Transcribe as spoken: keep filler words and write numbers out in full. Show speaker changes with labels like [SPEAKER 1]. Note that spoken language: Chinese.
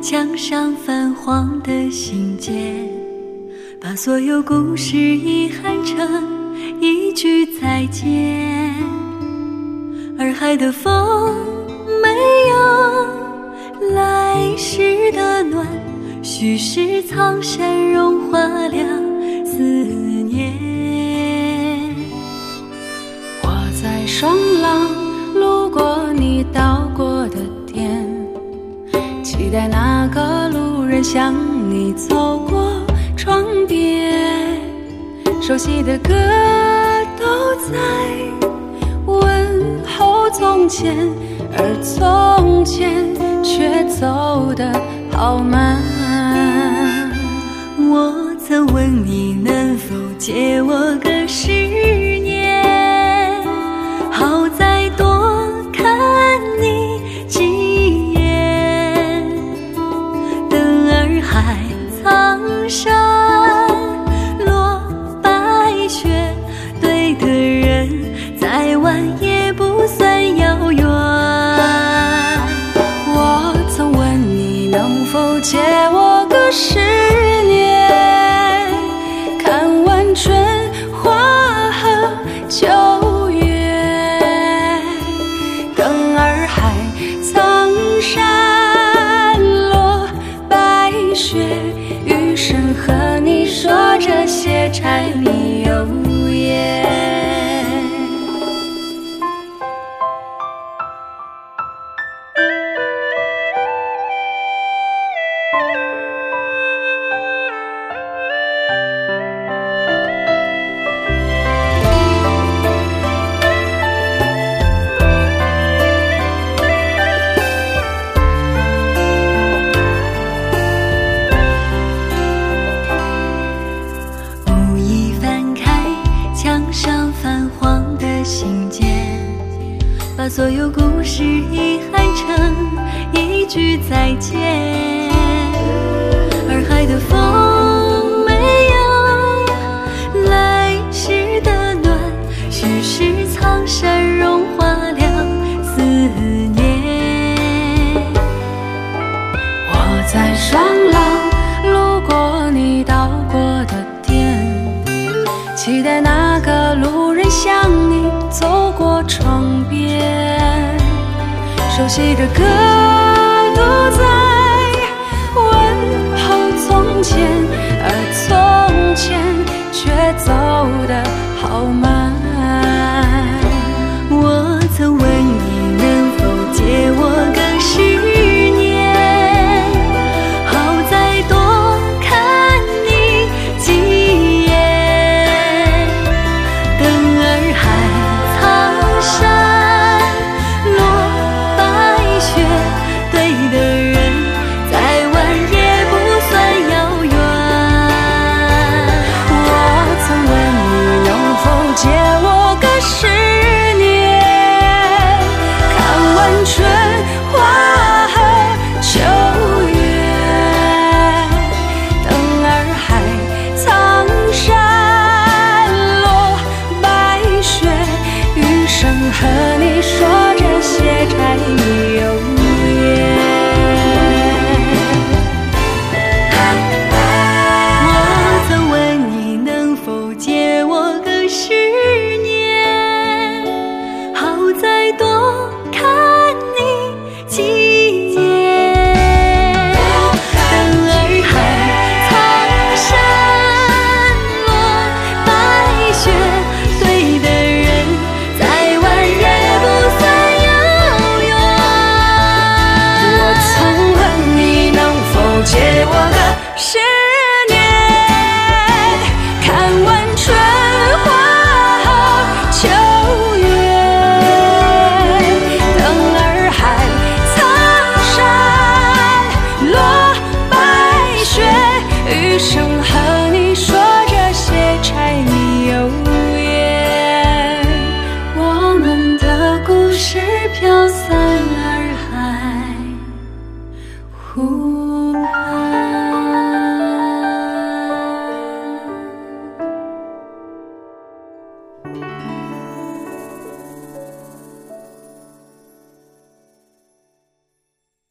[SPEAKER 1] 墙上泛黄的信笺，把所有故事遗憾成一句再见。洱海的风没有来时的暖，虚实苍山融化了思念。
[SPEAKER 2] 我在双廊路过你到过的店，期待那个路人向你走过窗边，熟悉的歌都在问候从前，而从前却走得好慢。
[SPEAKER 1] 我曾问你能否借我个十年，好再多看你几眼。等洱海苍山落白雪，对的人再晚也不算遥远。
[SPEAKER 2] 我曾问你能否借我个十年，看完春花和秋月。等洱海苍山落白雪，余生和你说这些柴米油盐。
[SPEAKER 1] 无意翻开墙上泛黄的信笺，把所有故事遗憾成一句再见。洱海的风没有来时的暖，虚实苍山融化了思念。
[SPEAKER 2] 我在双廊路过你到过的店，期待那个路人向你走过窗边，熟悉的歌都在问候从前，而从前却走得好慢。